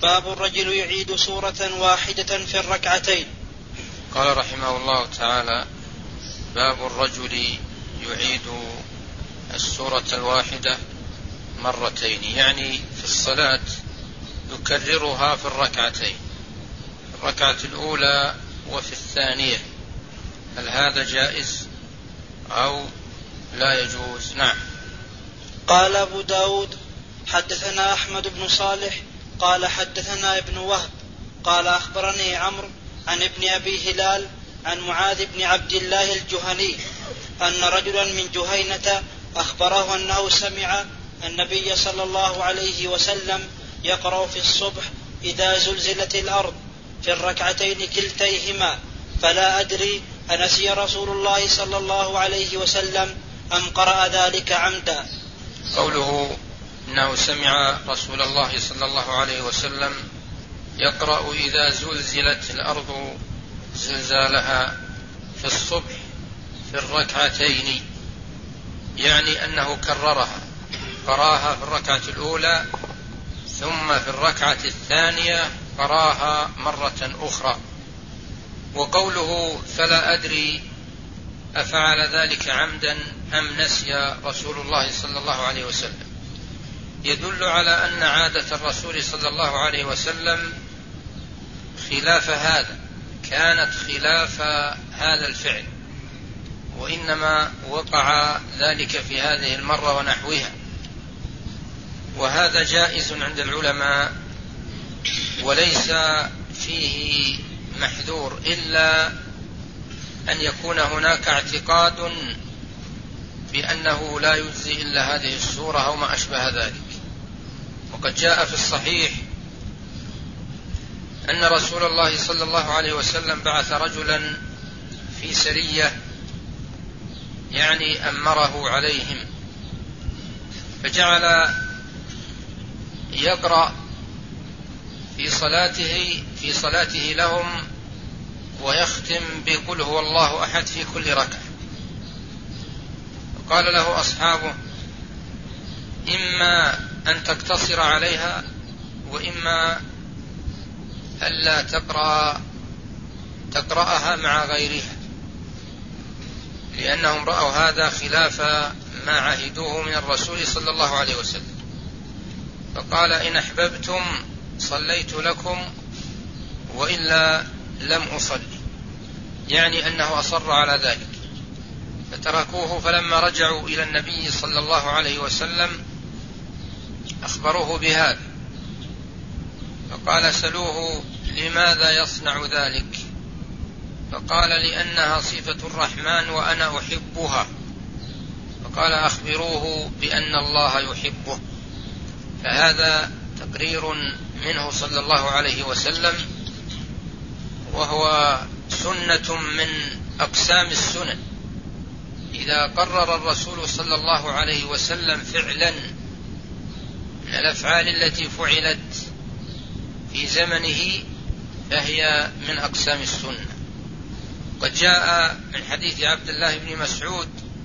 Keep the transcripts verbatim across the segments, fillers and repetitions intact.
باب الرجل يعيد سورة واحدة في الركعتين. قال رحمه الله تعالى: باب الرجل يعيد السورة الواحدة مرتين، يعني في الصلاة يكررها في الركعتين، في الركعة الأولى وفي الثانية. هل هذا جائز أو لا يجوز؟ نعم. قال أبو داود: حدثنا أحمد بن صالح قال حدثنا ابن وهب قال أخبرني عمرو عن ابن أبي هلال عن معاذ بن عبد الله الجهني أن رجلا من جهينة أخبره أنه سمع النبي صلى الله عليه وسلم يقرأ في الصبح إذا زلزلت الأرض في الركعتين كلتيهما، فلا أدري أنسي رسول الله صلى الله عليه وسلم أم قرأ ذلك عمدا. قوله إنه سمع رسول الله صلى الله عليه وسلم يقرأ إذا زلزلت الأرض زلزالها في الصبح في الركعتين، يعني أنه كررها، قراها في الركعة الأولى ثم في الركعة الثانية قراها مرة أخرى. وقوله فلا أدري أفعل ذلك عمدا أم نسي رسول الله صلى الله عليه وسلم يدل على أن عادة الرسول صلى الله عليه وسلم خلاف هذا، كانت خلاف هذا الفعل، وإنما وقع ذلك في هذه المرة ونحوها، وهذا جائز عند العلماء وليس فيه محذور، إلا أن يكون هناك اعتقاد بأنه لا يجزي إلا هذه السورة أو ما أشبه ذلك. وقد جاء في الصحيح أن رسول الله صلى الله عليه وسلم بعث رجلا في سرية، يعني أمره عليهم، فجعل يقرأ في صلاته في صلاته لهم ويختم بقل هو الله أحد في كل ركعة. قال له أصحابه: إما أن تقتصر عليها وإما ألا تقرأ تقرأها مع غيرها، لأنهم رأوا هذا خلاف ما عهدوه من الرسول صلى الله عليه وسلم. فقال: إن أحببتم صليت لكم وإلا لم أصلي، يعني أنه أصر على ذلك. فتركوه، فلما رجعوا إلى النبي صلى الله عليه وسلم أخبروه بهذا، فقال: سلوه لماذا يصنع ذلك؟ فقال: لأنها صفة الرحمن وأنا أحبها. فقال: أخبروه بأن الله يحبه. فهذا تقرير منه صلى الله عليه وسلم، وهو سنة من أقسام السنن. إذا قرر الرسول صلى الله عليه وسلم فعلا من الأفعال التي فعلت في زمنه فهي من أقسام السنة. قد جاء من حديث عبد الله بن مسعود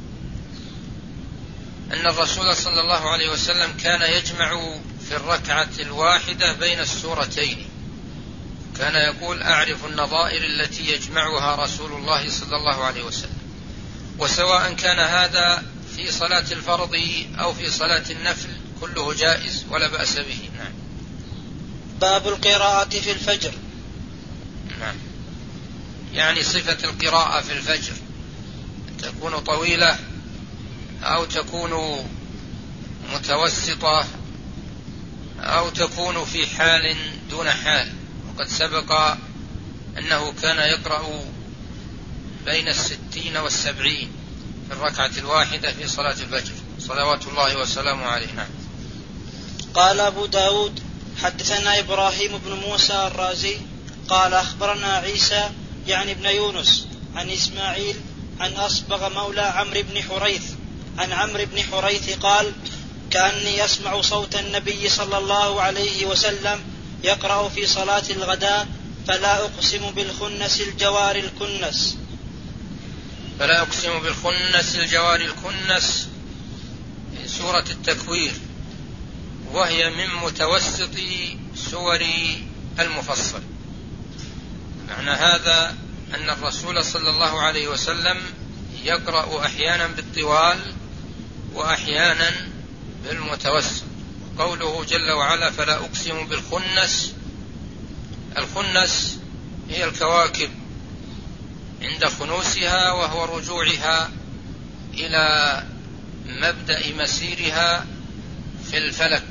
أن الرسول صلى الله عليه وسلم كان يجمع في الركعة الواحدة بين السورتين، كان يقول: أعرف النظائر التي يجمعها رسول الله صلى الله عليه وسلم. وسواء كان هذا في صلاة الفرض أو في صلاة النفل كله جائز ولا بأس به. نعم. باب القراءة في الفجر. نعم، يعني صفة القراءة في الفجر تكون طويلة أو تكون متوسطة أو تكون في حال دون حال. وقد سبق أنه كان يقرأ بين الستين والسبعين في الركعة الواحدة في صلاة الفجر صلوات الله وسلامه عليه. نعم. قال أبو داود: حدثنا إبراهيم بن موسى الرازي قال أخبرنا عيسى يعني ابن يونس عن إسماعيل عن أصبغ مولى عمرو بن حريث عن عمرو بن حريث قال: كأني أسمع صوت النبي صلى الله عليه وسلم يقرأ في صلاة الغداء: فلا أقسم بالخنس الجوار الكنس. فلا أقسم بالخنس الجوار الكنس سورة التكوير، وهي من متوسط سور المفصل. معنى هذا أن الرسول صلى الله عليه وسلم يقرأ أحيانا بالطوال وأحيانا بالمتوسط. قوله جل وعلا فلا أقسم بالخنس، الخنس هي الكواكب عند خنوسها وهو رجوعها إلى مبدأ مسيرها في الفلك،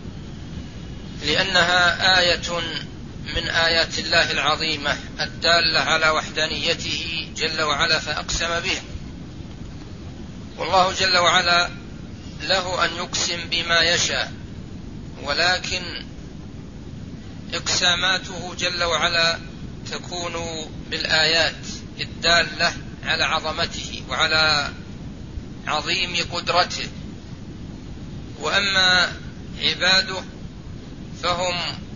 لأنها آية من آيات الله العظيمة الدالة على وحدانيته جل وعلا فأقسم بها. والله جل وعلا له أن يقسم بما يشاء، ولكن إقساماته جل وعلا تكون بالآيات الدالة على عظمته وعلى عظيم قدرته. وأما عباده فهم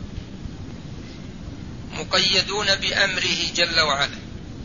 مقيدون بأمره جل وعلا،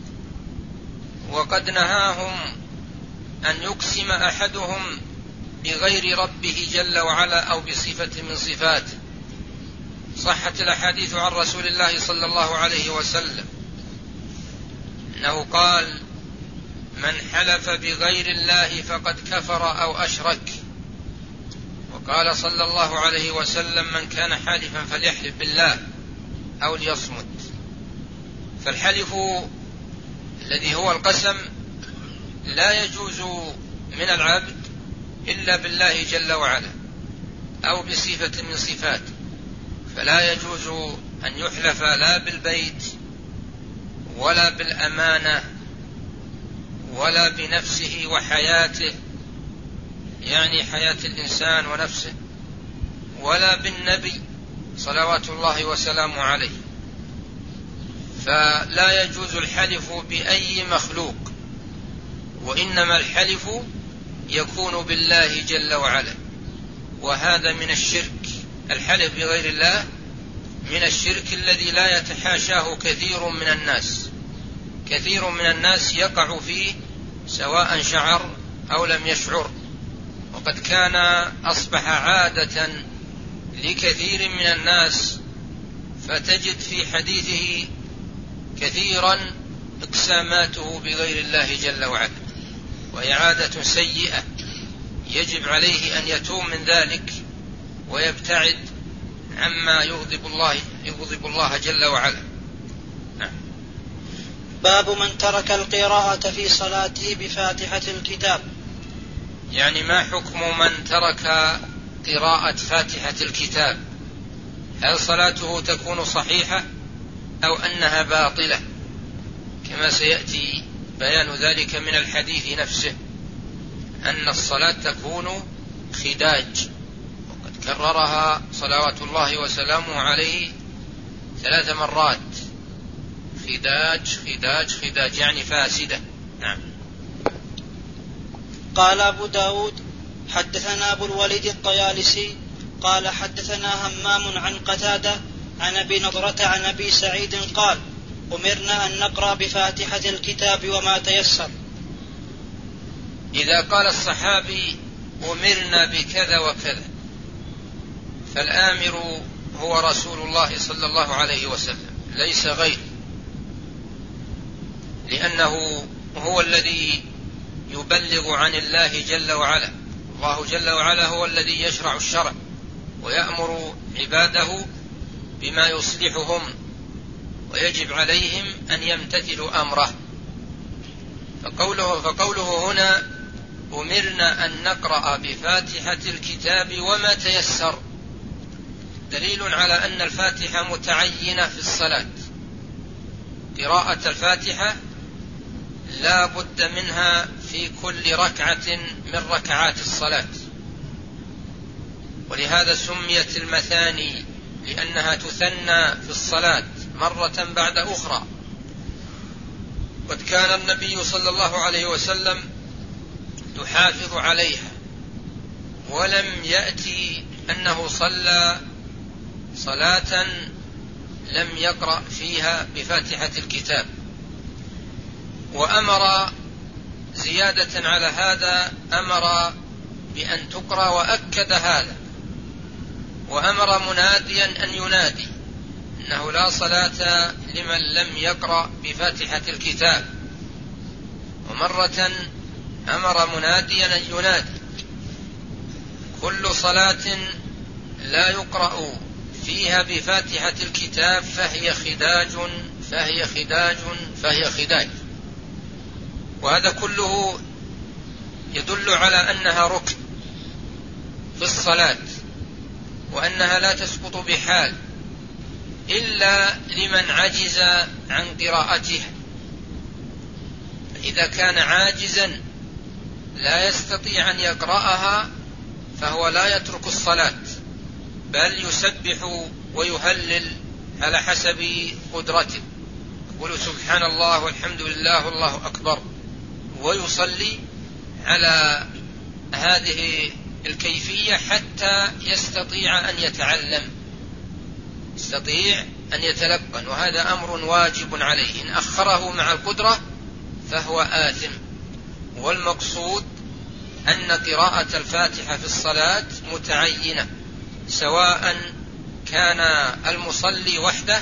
وقد نهاهم أن يقسم أحدهم بغير ربه جل وعلا أو بصفة من صفاته. صحت الأحاديث عن رسول الله صلى الله عليه وسلم أنه قال من حلف بغير الله فقد كفر أو أشرك. وقال صلى الله عليه وسلم من كان حالفا فليحلف بالله أو ليصمت. فالحلف الذي هو القسم لا يجوز من العبد إلا بالله جل وعلا أو بصفة من صفاته، فلا يجوز أن يحلف لا بالبيت ولا بالأمانة ولا بنفسه وحياته، يعني حياة الإنسان ونفسه، ولا بالنبي صلوات الله وسلامه عليه. فلا يجوز الحلف بأي مخلوق، وإنما الحلف يكون بالله جل وعلا، وهذا من الشرك. الحلف بغير الله من الشرك الذي لا يتحاشاه كثير من الناس. كثير من الناس يقع فيه سواء شعر أو لم يشعر، وقد كان أصبح عادة لكثير من الناس، فتجد في حديثه كثيرا إقساماته بغير الله جل وعلا، وهي عادة سيئة يجب عليه أن يتوب من ذلك ويبتعد عما يغضب الله يغضب الله جل وعلا. نعم. باب من ترك القراءة في صلاته بفاتحة الكتاب. يعني ما حكم من ترك قراءة فاتحة الكتاب؟ هل صلاته تكون صحيحة أو أنها باطلة؟ كما سيأتي بيان ذلك من الحديث نفسه، أن الصلاة تكون خداج، وقد كررها صلوات الله وسلامه عليه ثلاث مرات. خداج خداج خداج يعني فاسدة. نعم. قال أبو داود حدثنا أبو الوليد الطيالسي قال حدثنا همام عن قتادة عن أبي نضرة عن أبي سعيد قال أمرنا أن نقرأ بفاتحة الكتاب وما تيسر. إذا قال الصحابي أمرنا بكذا وكذا فالآمر هو رسول الله صلى الله عليه وسلم ليس غير، لأنه هو الذي يبلغ عن الله جل وعلا. الله جل وعلا هو الذي يشرع الشرع ويأمر عباده بما يصلحهم، ويجب عليهم أن يمتثلوا أمره. فقوله, فقوله هنا أمرنا أن نقرأ بفاتحة الكتاب وما تيسر دليل على أن الفاتحة متعينة في الصلاة. قراءة الفاتحة لا بد منها في كل ركعة من ركعات الصلاة، ولهذا سميت المثاني لأنها تثنى في الصلاة مرة بعد أخرى. قد كان النبي صلى الله عليه وسلم يحافظ عليها، ولم يأتي أنه صلى صلاة لم يقرأ فيها بفاتحة الكتاب. وأمر زيادة على هذا، أمر بأن تقرأ وأكد هذا، وأمر مناديا أن ينادي أنه لا صلاة لمن لم يقرأ بفاتحة الكتاب، ومرة أمر مناديا أن ينادي. كل صلاة لا يقرأ فيها بفاتحة الكتاب فهي خداج فهي خداج فهي خداج. وهذا كله يدل على أنها ركن في الصلاة، وأنها لا تسقط بحال إلا لمن عجز عن قراءتها. إذا كان عاجزا لا يستطيع أن يقرأها فهو لا يترك الصلاة، بل يسبح ويهلل على حسب قدرته، يقول سبحان الله والحمد لله والله أكبر، ويصلي على هذه الكيفية حتى يستطيع أن يتعلم، يستطيع أن يتلقن، وهذا أمر واجب عليه. إن أخره مع القدرة فهو آثم. والمقصود أن قراءة الفاتحة في الصلاة متعينة، سواء كان المصلي وحده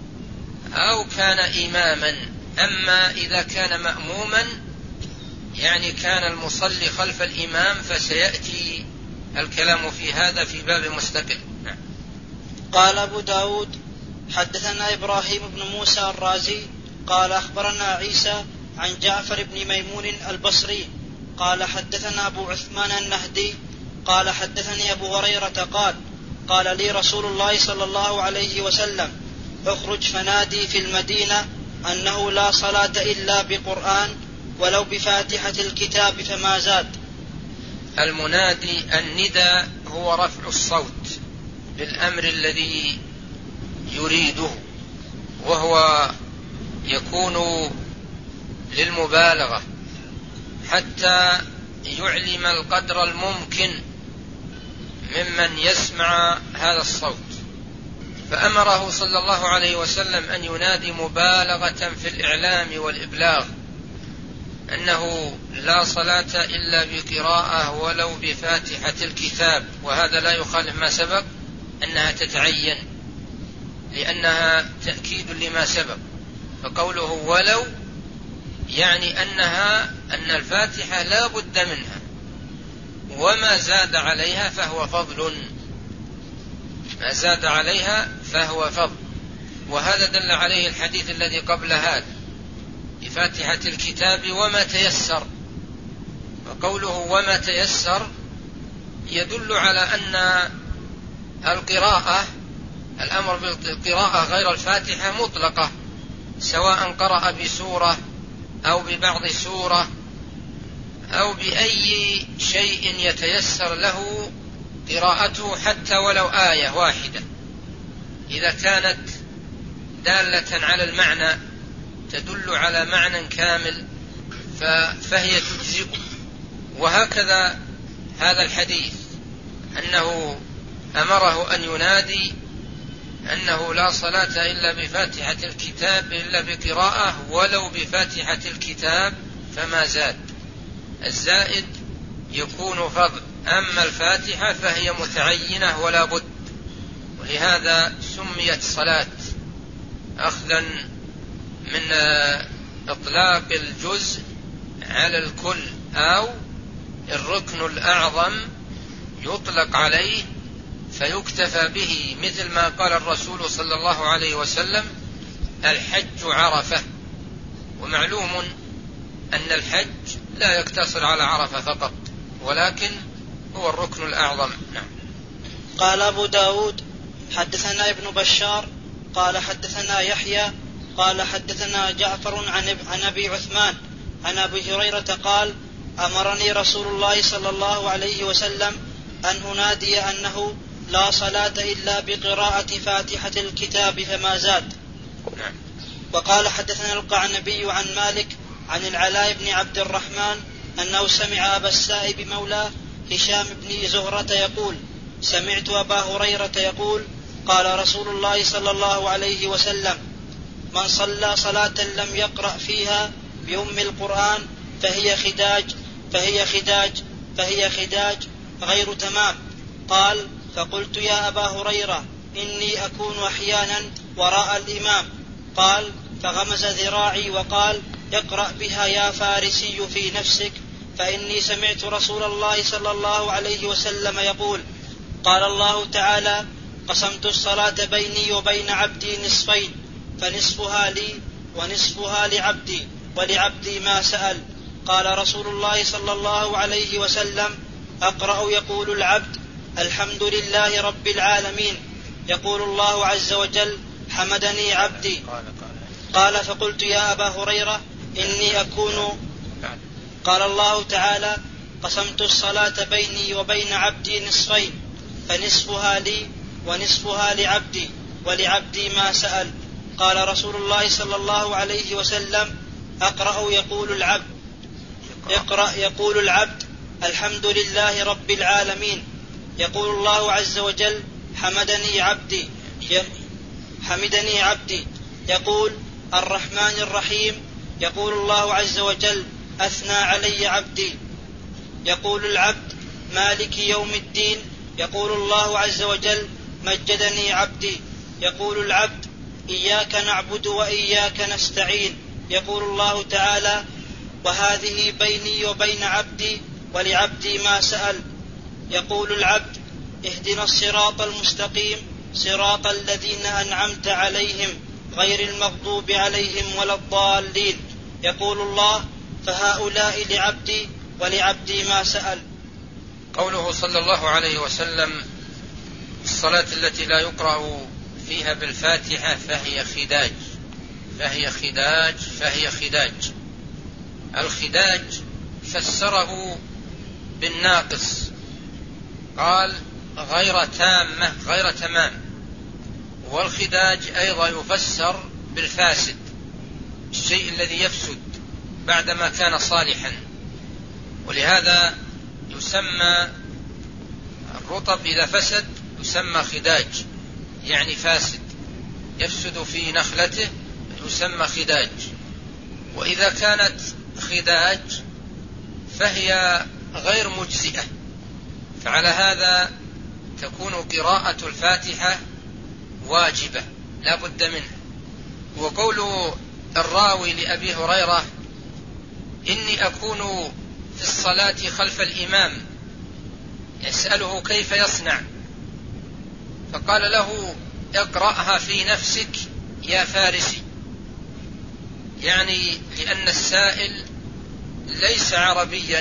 أو كان إماما. أما إذا كان مأموما يعني كان المصلي خلف الإمام، فسيأتي الكلام في هذا في باب مستقل. قال أبو داود حدثنا إبراهيم بن موسى الرازي قال أخبرنا عيسى عن جعفر بن ميمون البصري قال حدثنا أبو عثمان النهدي قال حدثني أبو هريرة قال قال لي رسول الله صلى الله عليه وسلم اخرج فنادي في المدينة أنه لا صلاة إلا بقرآن ولو بفاتحة الكتاب فما زاد. المنادي الندى هو رفع الصوت بالأمر الذي يريده، وهو يكون للمبالغة حتى يعلم القدر الممكن ممن يسمع هذا الصوت. فأمره صلى الله عليه وسلم أن ينادي مبالغة في الإعلام والإبلاغ أنه لا صلاة إلا بقراءة ولو بفاتحة الكتاب، وهذا لا يخالف ما سبق أنها تتعين لأنها تأكيد لما سبق. فقوله ولو يعني أنها أن الفاتحة لا بد منها، وما زاد عليها فهو فضل، ما زاد عليها فهو فضل. وهذا دل عليه الحديث الذي قبل هذا بفاتحة الكتاب وما تيسر. وقوله وما تيسر يدل على أن القراءة، الأمر بالقراءة غير الفاتحة مطلقة، سواء قرأ بسورة أو ببعض سورة أو بأي شيء يتيسر له قراءته حتى ولو آية واحدة، إذا كانت دالة على المعنى تدل على معنى كامل فهي تجزئ. وهكذا هذا الحديث أنه أمره أن ينادي أنه لا صلاة إلا بفاتحة الكتاب إلا بقراءة ولو بفاتحة الكتاب فما زاد. الزائد يكون فضل، أما الفاتحة فهي متعينة ولا بد، ولهذا سميت صلاة أخذا من إطلاق الجزء على الكل، أو الركن الأعظم يطلق عليه فيكتفى به، مثل ما قال الرسول صلى الله عليه وسلم الحج عرفة. ومعلوم أن الحج لا يقتصر على عرفة فقط، ولكن هو الركن الأعظم. نعم. قال أبو داود حدثنا ابن بشار قال حدثنا يحيى قال حدثنا جعفر عن أبي عثمان عن أبي هريرة قال أمرني رسول الله صلى الله عليه وسلم أن أنادي أنه لا صلاة إلا بقراءة فاتحة الكتاب فما زاد. نعم. وقال حدثنا القعنبي عن مالك عن العلاء بن عبد الرحمن أنه سمع أبا السائب مولاه هشام بن زهرة يقول سمعت أبا هريرة يقول قال رسول الله صلى الله عليه وسلم من صلى صلاة لم يقرأ فيها بأم القرآن فهي خداج فهي خداج فهي خداج غير تمام. قال فقلت يا أبا هريرة إني أكون أحيانا وراء الإمام. قال فغمز ذراعي وقال اقرأ بها يا فارسي في نفسك، فإني سمعت رسول الله صلى الله عليه وسلم يقول قال الله تعالى قسمت الصلاة بيني وبين عبدي نصفين، فنصفها لي ونصفها لعبدي ولعبدي ما سأل. قال رسول الله صلى الله عليه وسلم أقرأ يقول العبد الحمد لله رب العالمين، يقول الله عز وجل حمدني عبدي. قال فقلت يا أبا هريرة إني أكون قال الله تعالى قسمت الصلاة بيني وبين عبدي نصفين، فنصفها لي ونصفها لعبدي ولعبدي ما سأل. قال رسول الله صلى الله عليه وسلم أقرأ يقول العبد اقرأ يقول العبد الحمد لله رب العالمين، يقول الله عز وجل حمدني عبدي حمدني عبدي يقول الرحمن الرحيم، يقول الله عز وجل أثنى علي عبدي. يقول العبد مالك يوم الدين، يقول الله عز وجل مجدني عبدي. يقول العبد إياك نعبد وإياك نستعين، يقول الله تعالى وهذه بيني وبين عبدي ولعبدي ما سأل. يقول العبد اهدنا الصراط المستقيم صراط الذين أنعمت عليهم غير المغضوب عليهم ولا الضالين، يقول الله فهؤلاء لعبدي ولعبدي ما سأل. قوله صلى الله عليه وسلم الصلاة التي لا يقرأ فيها بالفاتحة فهي خداج فهي خداج فهي خداج. الخداج فسره بالناقص، قال غير تامة غير تمام. والخداج أيضا يفسر بالفاسد، الشيء الذي يفسد بعدما كان صالحا. ولهذا يسمى الرطب إذا فسد يسمى خداج، يعني فاسد يفسد في نخلته يسمى خداج. وإذا كانت خداج فهي غير مجزئة، فعلى هذا تكون قراءة الفاتحة واجبة لا بد منها. وقول الراوي لأبي هريرة إني أكون في الصلاة خلف الإمام يسأله كيف يصنع، فقال له اقرأها في نفسك يا فارسي، يعني لأن السائل ليس عربيا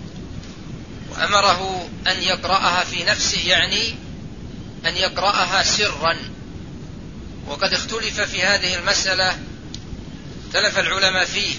وأمره أن يقرأها في نفسه، يعني أن يقرأها سرا. وقد اختلف في هذه المسألة، اختلف العلماء فيه،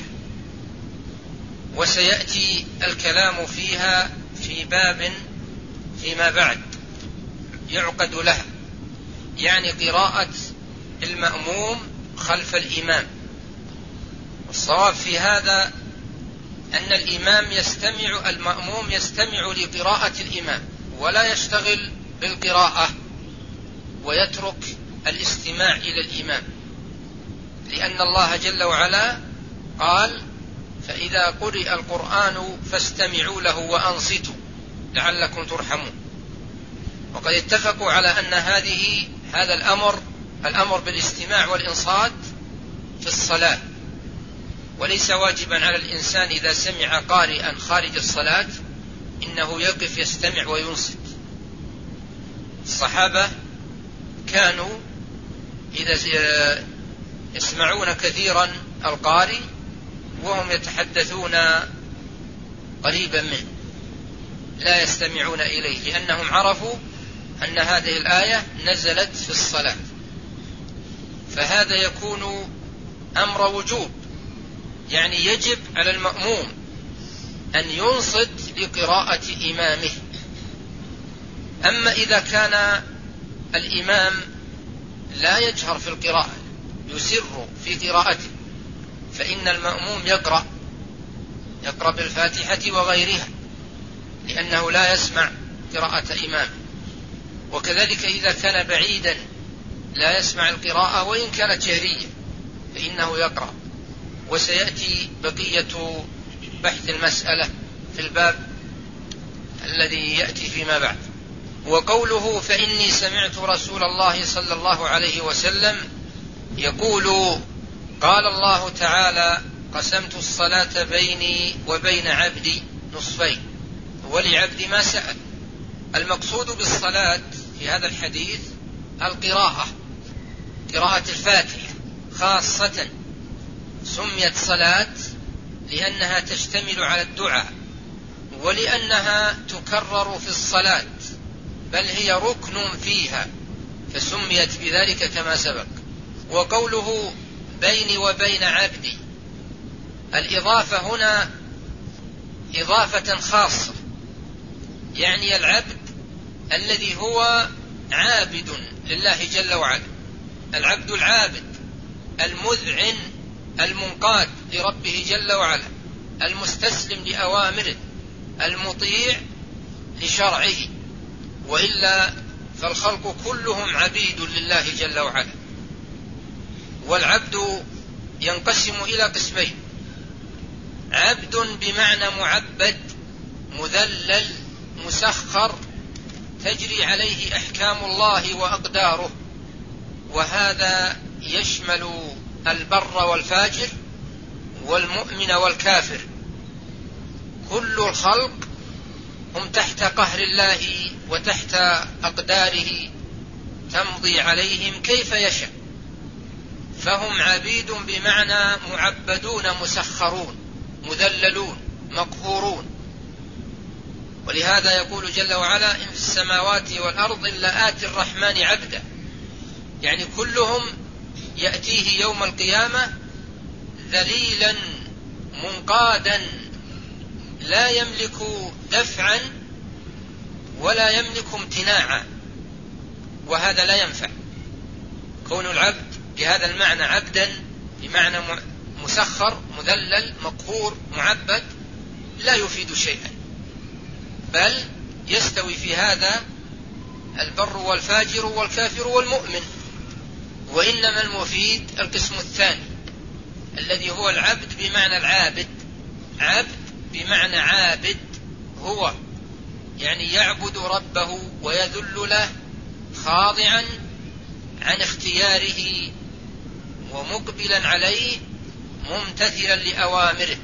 وسيأتي الكلام فيها في باب فيما بعد يعقد لها، يعني قراءة المأموم خلف الإمام. والصواب في هذا أن الإمام يستمع المأموم يستمع لقراءة الإمام ولا يشتغل بالقراءة ويترك الاستماع إلى الإمام، لأن الله جل وعلا قال فإذا قرئ القرآن فاستمعوا له وأنصتوا لعلكم ترحمون. وقد اتفقوا على أن هذه هذا الأمر الأمر بالاستماع والإنصات في الصلاة، وليس واجبا على الإنسان إذا سمع قارئا خارج الصلاة إنه يقف يستمع وينصت. الصحابة كانوا إذا يسمعون كثيرا القارئ وهم يتحدثون قريبا منه لا يستمعون إليه، لأنهم عرفوا أن هذه الآية نزلت في الصلاة. فهذا يكون أمر وجوب، يعني يجب على المأموم أن ينصت لقراءة إمامه. أما إذا كان الإمام لا يجهر في القراءة يسر في قراءته فإن المأموم يقرأ يقرأ بالفاتحة وغيرها، لأنه لا يسمع قراءة إمامه. وكذلك إذا كان بعيدا لا يسمع القراءة وإن كانت جهرية فإنه يقرأ. وسيأتي بقية بحث المسألة في الباب الذي يأتي فيما بعد. وقوله فإني سمعت رسول الله صلى الله عليه وسلم يقول قال الله تعالى قسمت الصلاة بيني وبين عبدي نصفين ولعبدي ما سأل. المقصود بالصلاة في هذا الحديث القراءة، قراءة الفاتحة خاصة، سميت صلاة لأنها تشتمل على الدعاء ولأنها تكرر في الصلاة، بل هي ركن فيها فسميت بذلك كما سبق. وقوله بيني وبين عبدي، الإضافة هنا إضافة خاصة، يعني العبد الذي هو عابد لله جل وعلا، العبد العابد المذعن المنقاد لربه جل وعلا، المستسلم لأوامره، المطيع لشرعه، وإلا فالخلق كلهم عبيد لله جل وعلا. والعبد ينقسم إلى قسمين: عبد بمعنى معبد مذلل مسخر تجري عليه أحكام الله وأقداره، وهذا يشمل البر والفاجر والمؤمن والكافر، كل الخلق هم تحت قهر الله وتحت أقداره تمضي عليهم كيف يشاء، فهم عبيد بمعنى معبدون مسخرون مذللون مقهورون. ولهذا يقول جل وعلا إن في السماوات والأرض إلا آتي الرحمن عبدا، يعني كلهم يأتيه يوم القيامة ذليلا منقادا لا يملك دفعا ولا يملك امتناعا، وهذا لا ينفع. كون العبد بهذا المعنى عبدا بمعنى مسخر مذلل مقهور معبد لا يفيد شيئا، بل يستوي في هذا البر والفاجر والكافر والمؤمن. وإنما المفيد القسم الثاني الذي هو العبد بمعنى العابد، عبد بمعنى عابد هو يعني يعبد ربه ويذل له خاضعا عن اختياره ومقبلا عليه ممتثلا لأوامره،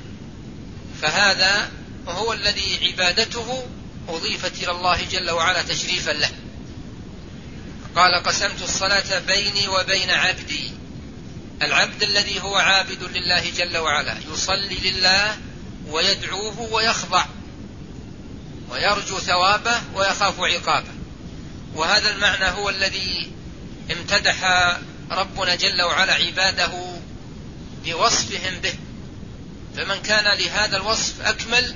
فهذا هو الذي عبادته أضيفت إلى الله جل وعلا تشريفا له. قال قسمت الصلاة بيني وبين عبدي، العبد الذي هو عابد لله جل وعلا يصلي لله ويدعوه ويخضع ويرجو ثوابه ويخاف عقابه، وهذا المعنى هو الذي امتدح ربنا جل وعلا عباده بوصفهم به، فمن كان لهذا الوصف أكمل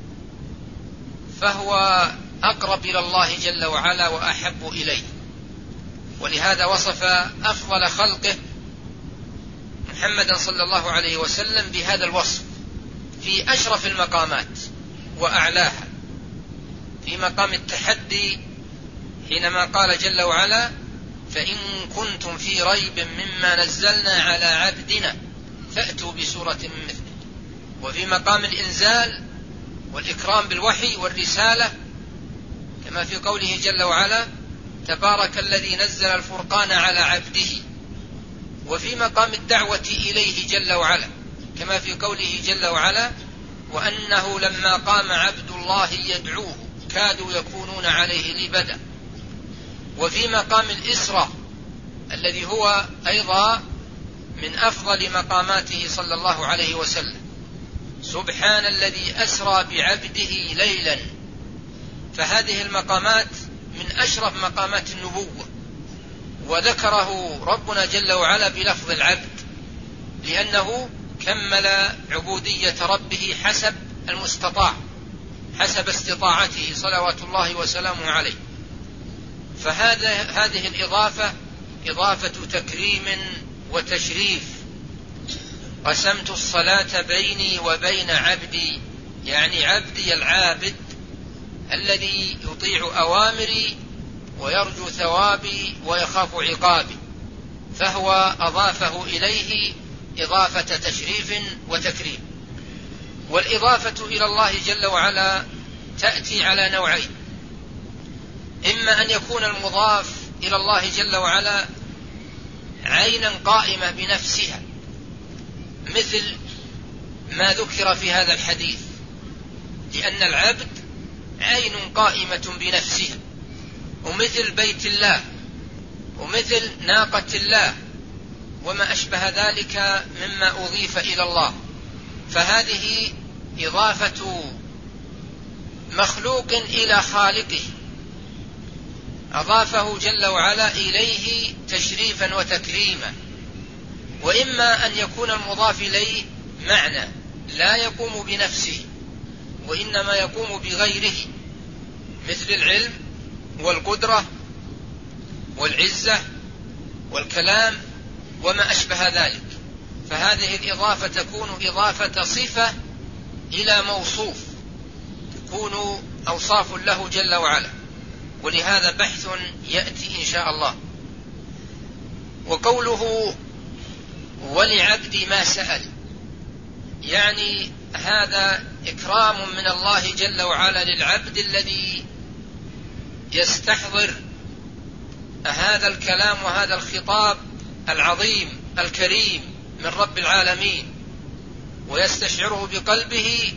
فهو أقرب إلى الله جل وعلا وأحب إليه. ولهذا وصف أفضل خلقه محمدا صلى الله عليه وسلم بهذا الوصف في أشرف المقامات وأعلاها، في مقام التحدي حينما قال جل وعلا فإن كنتم في ريب مما نزلنا على عبدنا فأتوا بسورة من مثله، وفي مقام الإنزال والإكرام بالوحي والرسالة كما في قوله جل وعلا تبارك الذي نزل الفرقان على عبده، وفي مقام الدعوة إليه جل وعلا كما في قوله جل وعلا وأنه لما قام عبد الله يدعوه كادوا يكونون عليه لبدا، وفي مقام الإسرة الذي هو أيضا من أفضل مقاماته صلى الله عليه وسلم سبحان الذي أسرى بعبده ليلا، فهذه المقامات من أشرف مقامات النبوة، وذكره ربنا جل وعلا بلفظ العبد لأنه كمل عبودية ربه حسب المستطاع حسب استطاعته صلوات الله وسلامه عليه. فهذا هذه الإضافة إضافة تكريم وتشريف. قسمت الصلاة بيني وبين عبدي، يعني عبدي العابد الذي يطيع أوامري ويرجو ثوابي ويخاف عقابي، فهو أضافه إليه إضافة تشريف وتكريم. والإضافة إلى الله جل وعلا تأتي على نوعين: إما أن يكون المضاف إلى الله جل وعلا عينا قائمة بنفسها مثل ما ذكر في هذا الحديث، لأن العبد عين قائمة بنفسها، ومثل بيت الله ومثل ناقة الله وما أشبه ذلك مما أضيف إلى الله، فهذه إضافة مخلوق إلى خالقه، أضافه جل وعلا إليه تشريفا وتكريما. وإما أن يكون المضاف إليه معنى لا يقوم بنفسه وإنما يقوم بغيره، مثل العلم والقدرة والعزة والكلام وما أشبه ذلك، فهذه الإضافة تكون إضافة صفة إلى موصوف، تكون أوصاف له جل وعلا، ولهذا بحث يأتي إن شاء الله. وقوله ولعبدي ما سأل، يعني هذا إكرام من الله جل وعلا للعبد الذي يستحضر هذا الكلام وهذا الخطاب العظيم الكريم من رب العالمين، ويستشعره بقلبه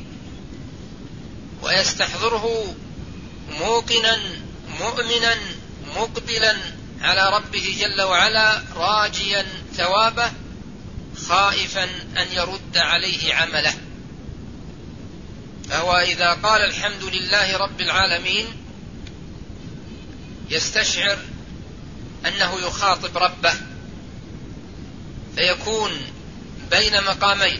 ويستحضره موقنا مؤمنا مقبلا على ربه جل وعلا راجيا ثوابه خائفا أن يرد عليه عمله. فهو إذا قال الحمد لله رب العالمين يستشعر أنه يخاطب ربه، فيكون بين مقامين،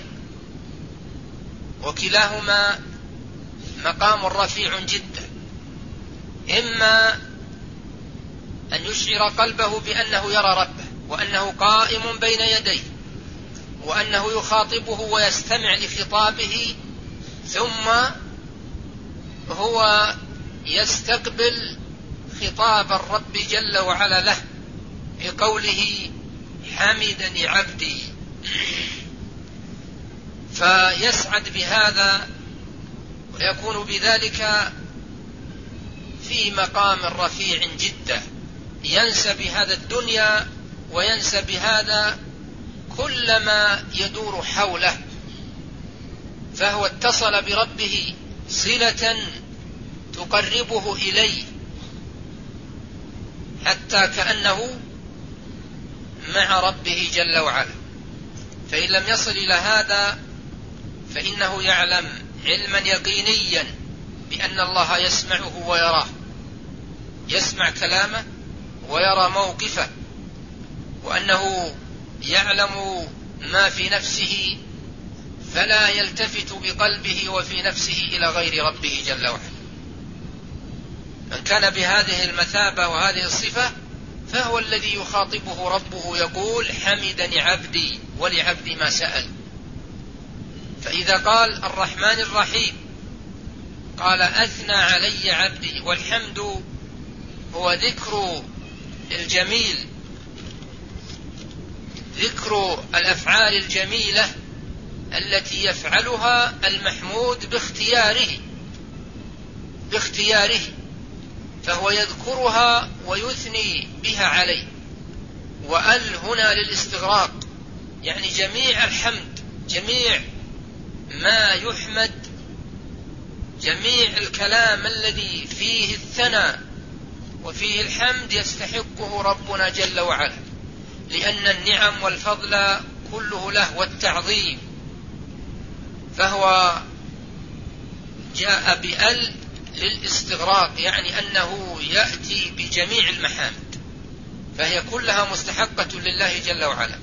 وكلاهما مقام رفيع جدا، إما أن يشعر قلبه بأنه يرى ربه وأنه قائم بين يديه وأنه يخاطبه ويستمع لخطابه، ثم هو يستقبل خطاب الرب جل وعلا له بقوله حمدني عبدي، فيسعد بهذا ويكون بذلك في مقام رفيع جدا، ينسى بهذا الدنيا وينسى بهذا كل ما يدور حوله، فهو اتصل بربه صلة تقربه إليه حتى كأنه مع ربه جل وعلا. فإن لم يصل إلى هذا فإنه يعلم علما يقينيا بأن الله يسمعه ويراه، يسمع كلامه ويرى موقفه، وأنه يعلم ما في نفسه فلا يلتفت بقلبه وفي نفسه إلى غير ربه جل وعلا. من كان بهذه المثابة وهذه الصفة فهو الذي يخاطبه ربه يقول حمدني عبدي ولعبدي ما سأل. فإذا قال الرحمن الرحيم قال أثنى علي عبدي، والحمد هو ذكر الجميل، ذكر الأفعال الجميلة التي يفعلها المحمود باختياره باختياره فهو يذكرها ويثني بها عليه. وأل هنا للاستغراق، يعني جميع الحمد، جميع ما يحمد، جميع الكلام الذي فيه الثناء وفيه الحمد يستحقه ربنا جل وعلا، لأن النعم والفضل كله له والتعظيم، فهو جاء بأل للاستغراق، يعني أنه يأتي بجميع المحامد، فهي كلها مستحقة لله جل وعلا.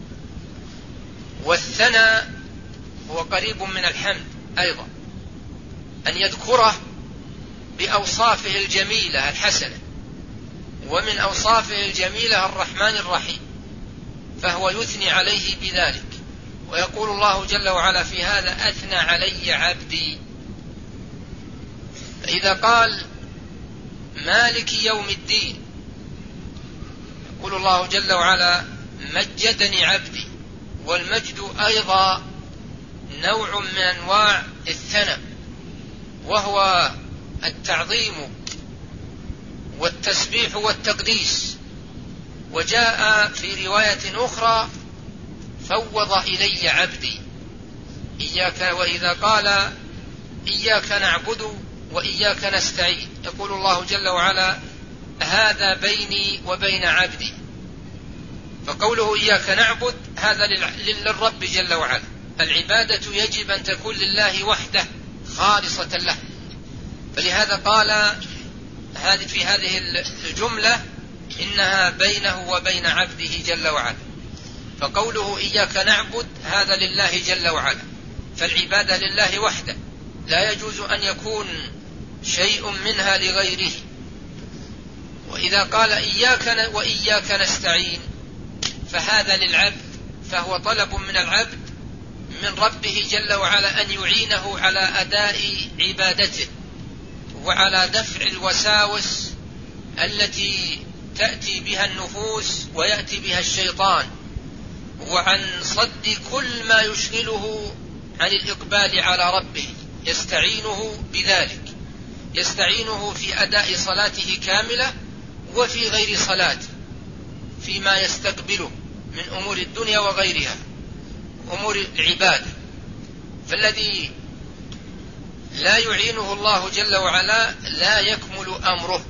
والثناء هو قريب من الحمد أيضا، أن يذكره بأوصافه الجميلة الحسنة، ومن أوصافه الجميلة الرحمن الرحيم، فهو يثني عليه بذلك. ويقول الله جل وعلا في هذا أثنى علي عبدي. فإذا قال مالك يوم الدين يقول الله جل وعلا مجدني عبدي، والمجد أيضا نوع من أنواع الثناء، وهو التعظيم والتسبيح والتقديس. وجاء في رواية أخرى فوض إلي عبدي إياك، وإذا قال إياك نعبد وإياك نستعين يقول الله جل وعلا هذا بيني وبين عبدي. فقوله إياك نعبد هذا للرب جل وعلا، العبادة يجب أن تكون لله وحده خالصة له، فلهذا قال هذه في هذه الجملة إنها بينه وبين عبده جل وعلا. فقوله إياك نعبد هذا لله جل وعلا، فالعبادة لله وحده، لا يجوز أن يكون شيء منها لغيره. وإذا قال إياك وإياك نستعين فهذا للعبد، فهو طلب من العبد من ربه جل وعلا أن يعينه على أداء عبادته وعلى دفع الوساوس التي تأتي بها النفوس ويأتي بها الشيطان، وعن صد كل ما يشغله عن الإقبال على ربه، يستعينه بذلك، يستعينه في أداء صلاته كاملة وفي غير صلاته، فيما يستقبله من أمور الدنيا وغيرها أمور العبادة. فالذي لا يعينه الله جل وعلا لا يكمل أمره.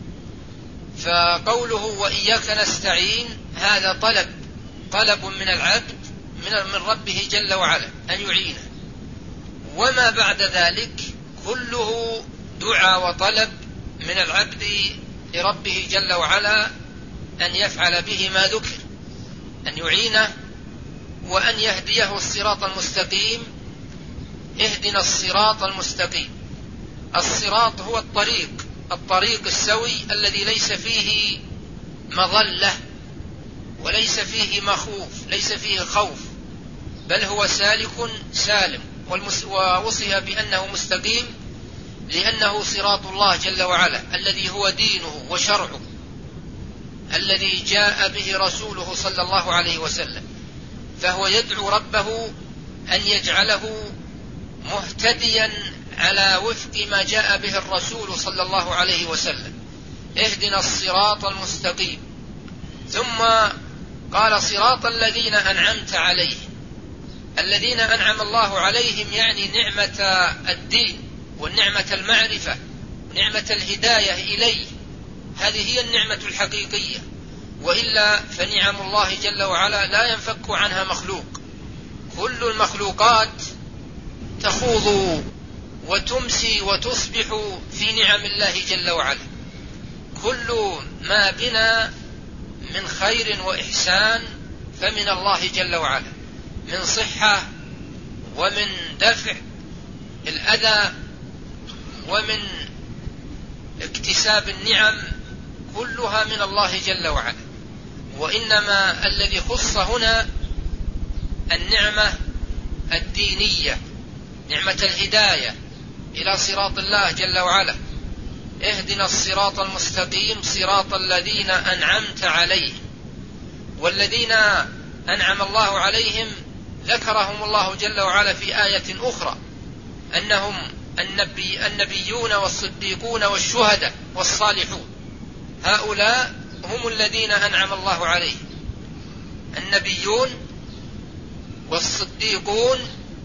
فقوله وإياك نستعين هذا طلب طلب من العبد من ربه جل وعلا أن يعينه، وما بعد ذلك كله دعاء وطلب من العبد لربه جل وعلا أن يفعل به ما ذكر، أن يعينه وأن يهديه الصراط المستقيم. اهدنا الصراط المستقيم. الصراط هو الطريق الطريق السوي الذي ليس فيه مظلة وليس فيه مخوف، ليس فيه خوف، بل هو سالك سالم، ووصف بأنه مستقيم لأنه صراط الله جل وعلا الذي هو دينه وشرعه الذي جاء به رسوله صلى الله عليه وسلم. فهو يدعو ربه أن يجعله مهتديا على وفق ما جاء به الرسول صلى الله عليه وسلم. اهدنا الصراط المستقيم. ثم قال صراط الذين أنعمت عليهم. الذين أنعم الله عليهم يعني نعمة الدين والنعمة المعرفة ونعمة الهداية إليه، هذه هي النعمة الحقيقية، وإلا فنعم الله جل وعلا لا ينفك عنها مخلوق. كل المخلوقات تخوض وتمسي وتصبح في نعم الله جل وعلا. كل ما بنا من خير وإحسان فمن الله جل وعلا، من صحة ومن دفع الأذى ومن اكتساب النعم، كلها من الله جل وعلا. وإنما الذي خص هنا النعمة الدينية، نعمة الهداية إلى صراط الله جل وعلا. اهدنا الصراط المستقيم صراط الذين أنعمت عليهم. والذين أنعم الله عليهم ذكرهم الله جل وعلا في آية أخرى أنهم النبي النبيون والصديقون والشهداء والصالحون. هؤلاء هم الذين أنعم الله عليهم، النبيون والصديقون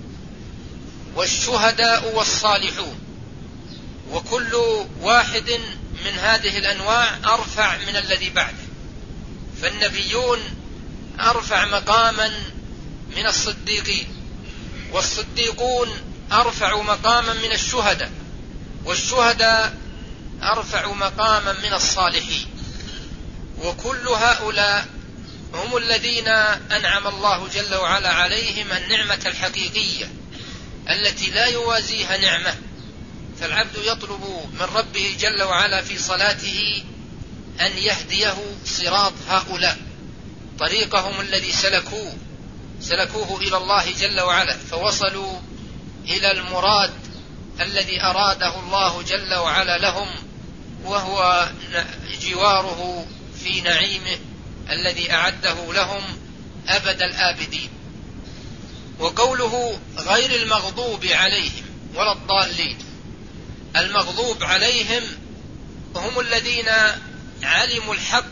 والشهداء والصالحون. وكل واحد من هذه الأنواع أرفع من الذي بعده. فالنبيون أرفع مقاما من الصديقين، والصديقون أرفع مقاما من الشهداء، والشهداء أرفع مقاما من الصالحين. وكل هؤلاء هم الذين أنعم الله جل وعلا عليهم النعمة الحقيقية التي لا يوازيها نعمة. فالعبد يطلب من ربه جل وعلا في صلاته أن يهديه صراط هؤلاء، طريقهم الذي سلكوه سلكوه إلى الله جل وعلا، فوصلوا إلى المراد الذي أراده الله جل وعلا لهم، وهو جواره في نعيمه الذي أعده لهم أبد الآبدين. وقوله غير المغضوب عليهم ولا الضالين، المغضوب عليهم هم الذين علموا الحق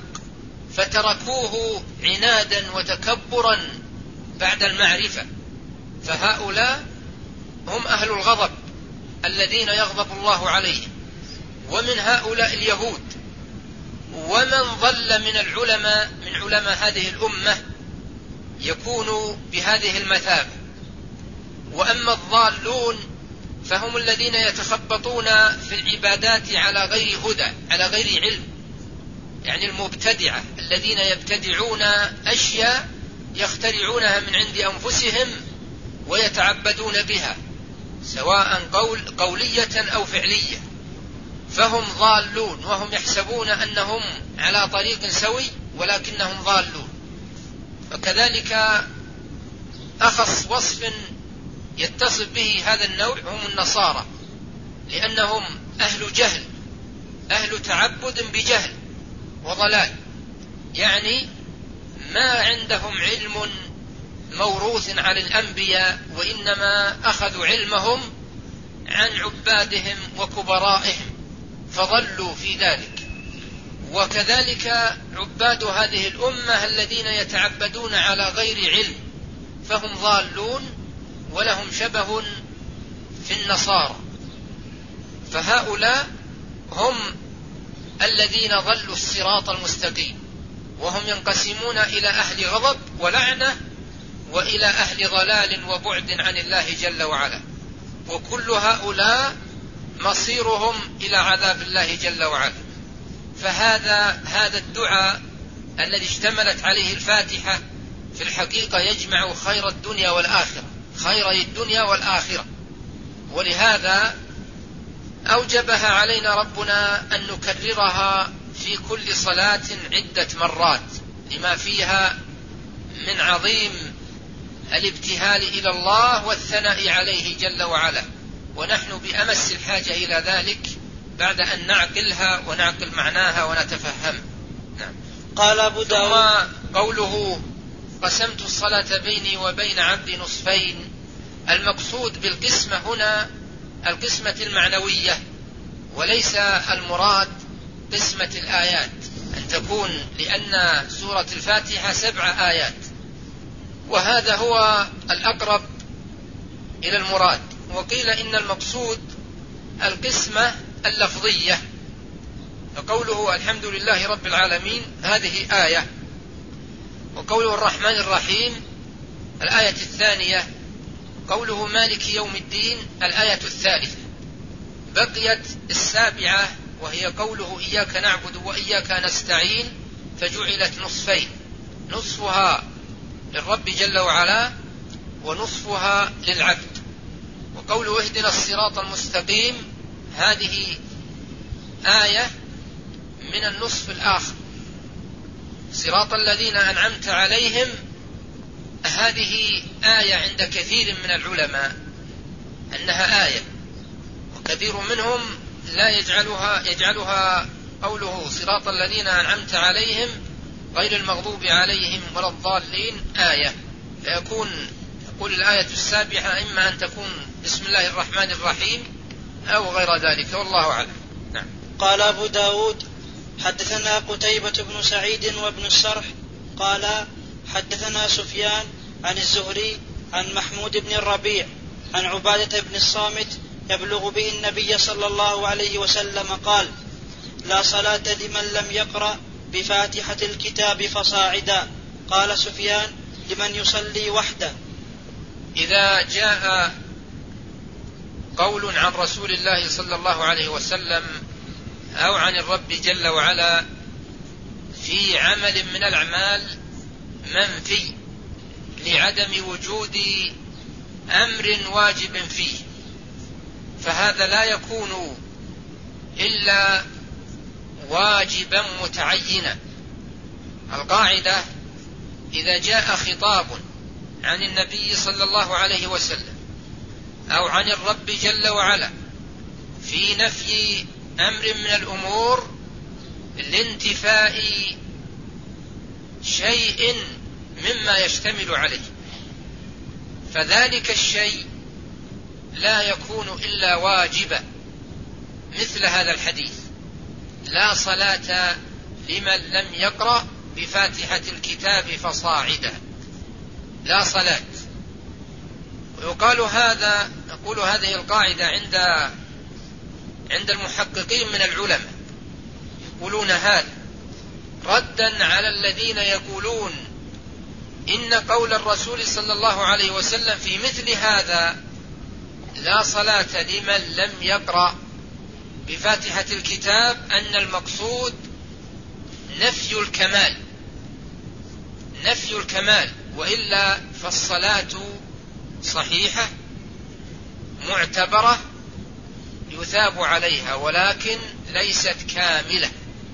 فتركوه عنادا وتكبرا بعد المعرفة، فهؤلاء هم أهل الغضب الذين يغضب الله عليهم. ومن هؤلاء اليهود، ومن ضل من العلماء من علماء هذه الأمة يكون بهذه المثابة. وأما الضالون فهم الذين يتخبطون في العبادات على غير هدى، على غير علم، يعني المبتدعة الذين يبتدعون أشياء يخترعونها من عند أنفسهم ويتعبدون بها، سواء قول قولية أو فعلية، فهم ضالون، وهم يحسبون أنهم على طريق سوي ولكنهم ضالون. وكذلك أخص وصف يتصف به هذا النوع هم النصارى، لأنهم أهل جهل، أهل تعبد بجهل وضلال، يعني ما عندهم علم موروث عن الأنبياء، وإنما أخذوا علمهم عن عبادهم وكبرائهم فضلوا في ذلك. وكذلك عباد هذه الأمة الذين يتعبدون على غير علم فهم ضالون ولهم شبه في النصارى. فهؤلاء هم الذين ضلوا الصراط المستقيم، وهم ينقسمون إلى أهل غضب ولعنة وإلى أهل ضلال وبعد عن الله جل وعلا، وكل هؤلاء مصيرهم إلى عذاب الله جل وعلا. فهذا هذا الدعاء الذي اشتملت عليه الفاتحة في الحقيقة يجمع خير الدنيا والآخرة، خيري الدنيا والآخرة، ولهذا أوجبها علينا ربنا أن نكررها في كل صلاة عدة مرات، لما فيها من عظيم الابتهال إلى الله والثناء عليه جل وعلا، ونحن بأمس الحاجة إلى ذلك بعد أن نعقلها ونعقل معناها ونتفهم. نعم. قال أبو داود قوله قسمت الصلاة بيني وبين عبدي نصفين، المقصود بالقسمة هنا القسمة المعنوية، وليس المراد قسمة الآيات، أن تكون، لأن سورة الفاتحة سبع آيات، وهذا هو الأقرب إلى المراد. وقيل إن المقصود القسمة اللفظية، فقوله الحمد لله رب العالمين هذه آية، وقوله الرحمن الرحيم الآية الثانية، قوله مالك يوم الدين الآية الثالثة. بقيت السابعة وهي قوله إياك نعبد وإياك نستعين، فجعلت نصفين، نصفها للرب جل وعلا ونصفها للعبد. وقوله اهدنا الصراط المستقيم هذه آية من النصف الآخر، صراط الذين أنعمت عليهم، هذه آية عند كثير من العلماء أنها آية، وكثير منهم لا يجعلها يجعلها قوله صراط الذين أنعمت عليهم غير المغضوب عليهم ولا الضالين آية، فيكون يقول الآية السابعة إما أن تكون بسم الله الرحمن الرحيم أو غير ذلك، والله أعلم. نعم. قال أبو داود حدثنا قتيبة بن سعيد وابن السرح قال حدثنا سفيان عن الزهري عن محمود بن الربيع عن عبادة بن الصامت يبلغ به النبي صلى الله عليه وسلم قال لا صلاة لمن لم يقرأ بفاتحة الكتاب فصاعدا. قال سفيان لمن يصلي وحده. إذا جاء قول عن رسول الله صلى الله عليه وسلم أو عن الرب جل وعلا في عمل من الأعمال منفي لعدم وجود أمر واجب فيه، فهذا لا يكون إلا واجبا متعينا. القاعدة إذا جاء خطاب عن النبي صلى الله عليه وسلم أو عن الرب جل وعلا في نفي أمر من الأمور لانتفاء شيء مما يشتمل عليه، فذلك الشيء لا يكون إلا واجبا، مثل هذا الحديث لا صلاة لمن لم يقرأ بفاتحة الكتاب فصاعدا، لا صلاة. ويقال هذا، نقول هذه القاعدة عند عند المحققين من العلماء، يقولون هذا ردا على الذين يقولون إن قول الرسول صلى الله عليه وسلم في مثل هذا لا صلاة لمن لم يقرأ بفاتحة الكتاب أن المقصود نفي الكمال، نفي الكمال، وإلا فالصلاة صحيحة معتبرة يثاب عليها ولكن ليست كاملة،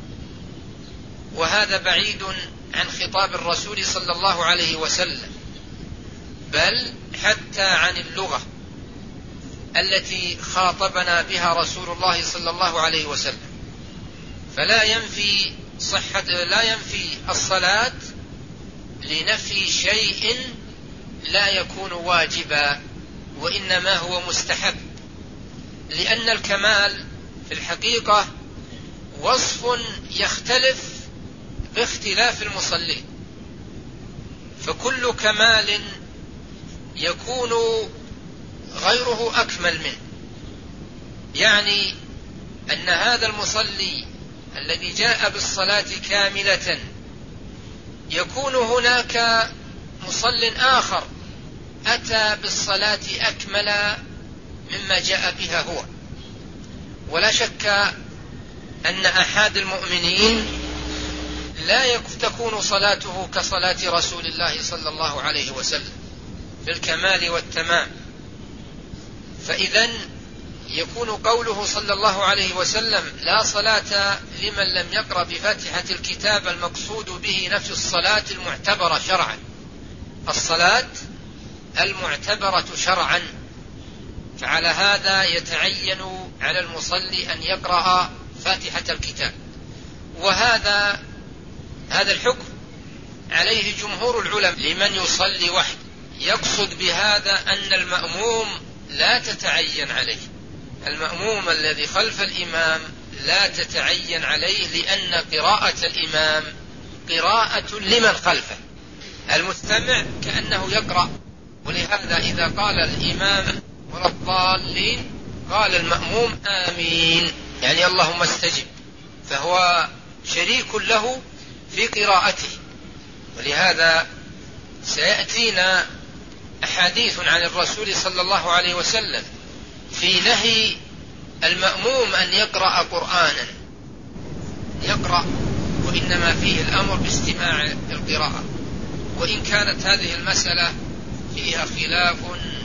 وهذا بعيد عن خطاب الرسول صلى الله عليه وسلم، بل حتى عن اللغة التي خاطبنا بها رسول الله صلى الله عليه وسلم. فلا ينفي صحة لا ينفي الصلاة لنفي شيء لا يكون واجبا، وإنما هو مستحب، لأن الكمال في الحقيقة وصف يختلف باختلاف المصلين، فكل كمال يكون غيره أكمل منه. يعني أن هذا المصلي الذي جاء بالصلاة كاملة يكون هناك مصل آخر أتى بالصلاة أكمل مما جاء بها هو. ولا شك أن أحد المؤمنين لا تكون صلاته كصلاة رسول الله صلى الله عليه وسلم في الكمال والتمام، فإذن يكون قوله صلى الله عليه وسلم لا صلاة لمن لم يقرأ بفاتحة الكتاب المقصود به نفي الصلاة المعتبرة شرعا، الصلاة المعتبرة شرعا. فعلى هذا يتعين على المصلي أن يقرأ فاتحة الكتاب، وهذا هذا الحكم عليه جمهور العلماء لمن يصلي وحده. يقصد بهذا أن المأموم لا تتعين عليه، المأموم الذي خلف الإمام لا تتعين عليه، لأن قراءة الإمام قراءة لمن خلفه، المستمع كأنه يقرأ. ولهذا إذا قال الإمام ولا الضالين قال المأموم آمين، يعني اللهم استجب، فهو شريك له في قراءته. ولهذا سيأتينا أحاديث عن الرسول صلى الله عليه وسلم في نهي المأموم أن يقرأ قرآنا، يقرأ، وإنما فيه الأمر باستماع القراءة. وإن كانت هذه المسألة فيها خلاف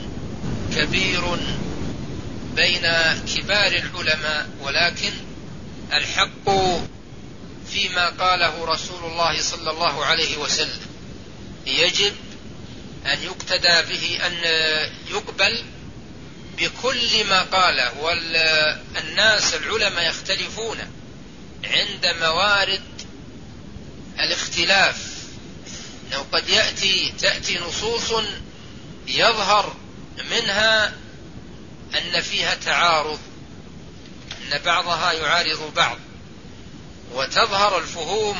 كبير بين كبار العلماء، ولكن الحق فيما قاله رسول الله صلى الله عليه وسلم، يجب أن يقتدى به، أن يقبل بكل ما قاله. والناس العلماء يختلفون عند موارد الاختلاف، أنه قد يأتي تأتي نصوص يظهر منها أن فيها تعارض، أن بعضها يعارض بعض، وتظهر الفهوم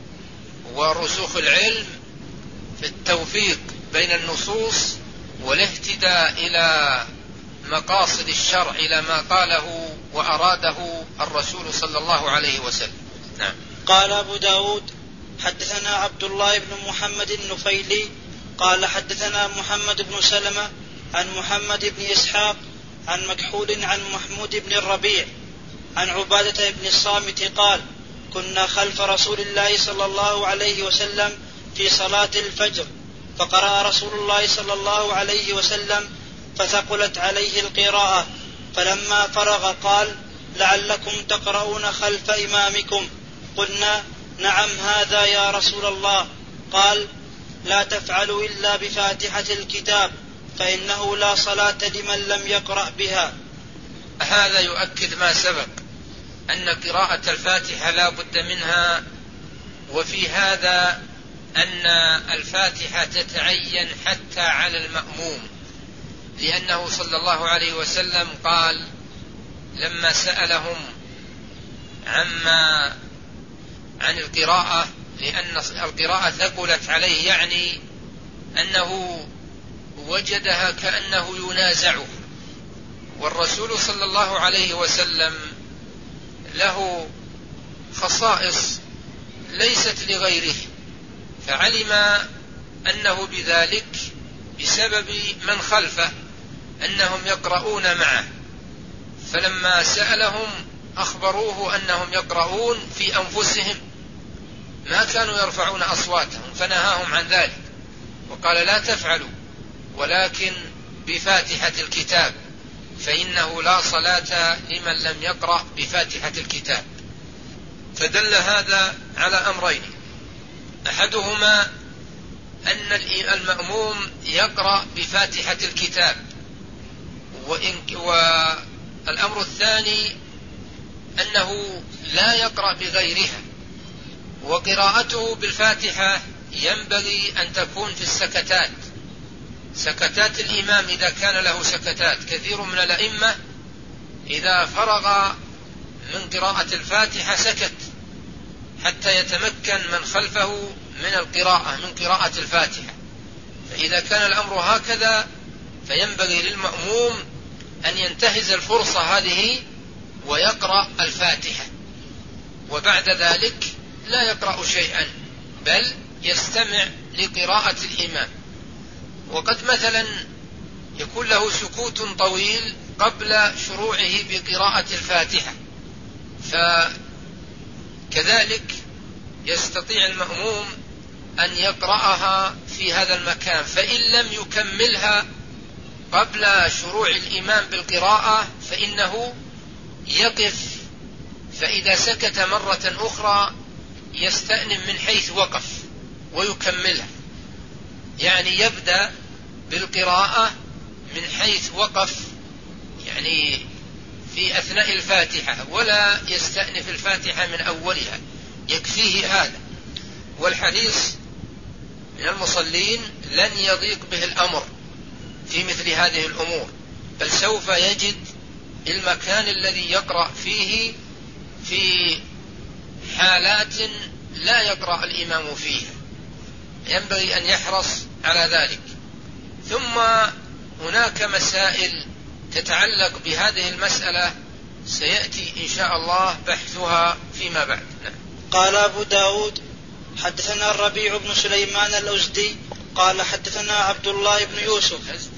ورسوخ العلم في التوفيق بين النصوص والاهتداء إلى مقاصد الشرع، إلى ما قاله وأراده الرسول صلى الله عليه وسلم. نعم. قال أبو داود حدثنا عبد الله بن محمد النفيلي قال حدثنا محمد بن سلمة عن محمد بن إسحاق عن مكحول عن محمود بن الربيع عن عبادة بن الصامت قال كنا خلف رسول الله صلى الله عليه وسلم في صلاة الفجر، فقرأ رسول الله صلى الله عليه وسلم فثقلت عليه القراءة، فلما فرغ قال لعلكم تقرؤون خلف إمامكم، قلنا نعم هذا يا رسول الله، قال لا تفعلوا إلا بفاتحة الكتاب فإنه لا صلاة لمن لم يقرأ بها. هذا يؤكد ما سبق أن قراءة الفاتحة لا بد منها، وفي هذا أن الفاتحة تتعين حتى على المأموم، لأنه صلى الله عليه وسلم قال لما سألهم عما عن القراءة، لأن القراءة ثقلت عليه، يعني أنه وجدها كأنه ينازعه. والرسول صلى الله عليه وسلم له خصائص ليست لغيره، فعلم أنه بذلك بسبب من خلفه أنهم يقرؤون معه، فلما سألهم أخبروه أنهم يقرؤون في أنفسهم، ما كانوا يرفعون أصواتهم، فنهاهم عن ذلك وقال لا تفعلوا، ولكن بفاتحة الكتاب، فإنه لا صلاة لمن لم يقرأ بفاتحة الكتاب. فدل هذا على أمرين: أحدهما أن المأموم يقرأ بفاتحة الكتاب، والأمر الثاني أنه لا يقرأ بغيرها، وقراءته بالفاتحة ينبغي أن تكون في السكتات، سكتات الإمام إذا كان له سكتات. كثير من الأئمة إذا فرغ من قراءة الفاتحة سكت حتى يتمكن من خلفه من القراءة من قراءة الفاتحة، فإذا كان الأمر هكذا فينبغي للمأموم أن ينتهز الفرصة هذه ويقرأ الفاتحة، وبعد ذلك لا يقرأ شيئا بل يستمع لقراءة الإمام. وقد مثلا يكون له سكوت طويل قبل شروعه بقراءة الفاتحة، فكذلك يستطيع المأموم أن يقرأها في هذا المكان، فإن لم يكملها قبل شروع الإمام بالقراءة فإنه يقف، فإذا سكت مرة أخرى يستأنف من حيث وقف ويكملها، يعني يبدأ بالقراءة من حيث وقف، يعني في أثناء الفاتحة، ولا يستأنف الفاتحة من أولها، يكفيه هذا. والحريص من المصلين لن يضيق به الأمر في مثل هذه الأمور، بل سوف يجد المكان الذي يقرأ فيه في حالات لا يقرأ الإمام فيها، ينبغي أن يحرص على ذلك. ثم هناك مسائل تتعلق بهذه المسألة سيأتي إن شاء الله بحثها فيما بعد. قال أبو داود: حدثنا الربيع بن سليمان الأزدي قال حدثنا عبد الله بن يوسف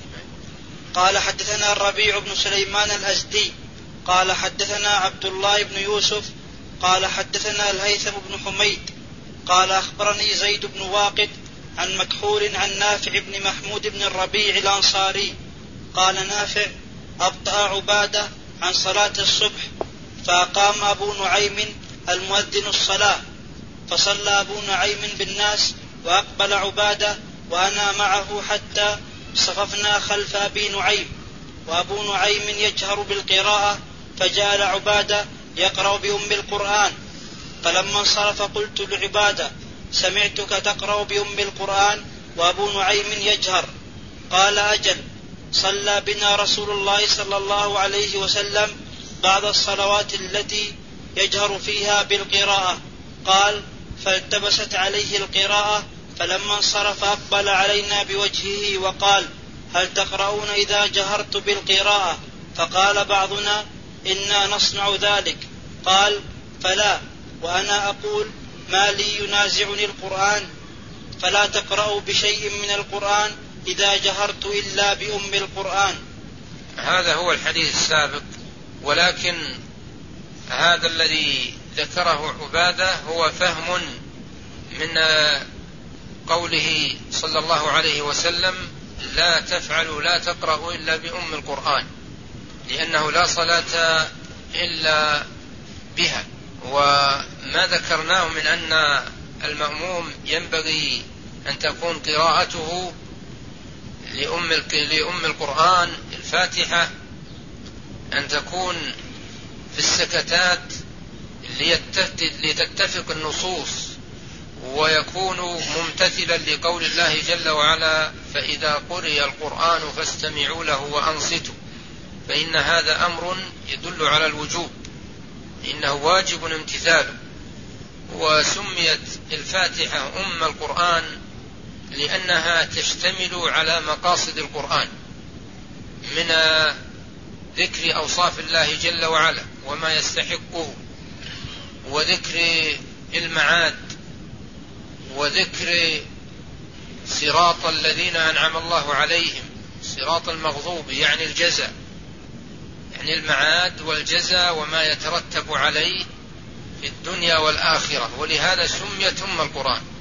قال حدثنا الربيع بن سليمان الأزدي قال حدثنا عبد الله بن يوسف قال حدثنا الهيثم بن حميد قال أخبرني زيد بن واقد عن مكحول عن نافع بن محمود بن الربيع الأنصاري قال نافع: أبطأ عبادة عن صلاة الصبح، فأقام أبو نعيم المؤذن الصلاة، فصلى أبو نعيم بالناس وأقبل عبادة وأنا معه حتى صففنا خلف أبي نعيم، وأبو نعيم يجهر بالقراءة، فجعل عبادة يقرأ بأم القرآن، فلما انصرف قلت لعبادة: سمعتك تقرأ بأم القرآن وأبو نعيم يجهر. قال: أجل، صلى بنا رسول الله صلى الله عليه وسلم بعض الصلوات التي يجهر فيها بالقراءة. قال: فالتبست عليه القراءة، فلما انصرف أقبل علينا بوجهه وقال: هل تقرؤون إذا جهرت بالقراءة؟ فقال بعضنا: إنا نصنع ذلك. قال: فلا، وأنا أقول: ما لي ينازعني القرآن، فلا تقرأوا بشيء من القرآن إذا جهرت إلا بأم القرآن. هذا هو الحديث السابق، ولكن هذا الذي ذكره عبادة هو فهم من قوله صلى الله عليه وسلم: لا تفعلوا لا تقرأوا إلا بأم القرآن، لأنه لا صلاة إلا بها. وما ذكرناه من أن المأموم ينبغي أن تكون قراءته لأم لأم القرآن الفاتحة أن تكون في السكتات لتتفق النصوص، ويكون ممتثلا لقول الله جل وعلا: فإذا قرئ القرآن فاستمعوا له وأنصتوا، فإن هذا أمر يدل على الوجوب. إنه واجب امتثاله. وسميت الفاتحة أم القرآن لأنها تشتمل على مقاصد القرآن من ذكر أوصاف الله جل وعلا وما يستحقه، وذكر المعاد، وذكر صراط الذين أنعم الله عليهم، صراط المغضوب يعني الجزاء، يعني المعاد والجزاء وما يترتب عليه في الدنيا والآخرة، ولهذا سميت أم القرآن.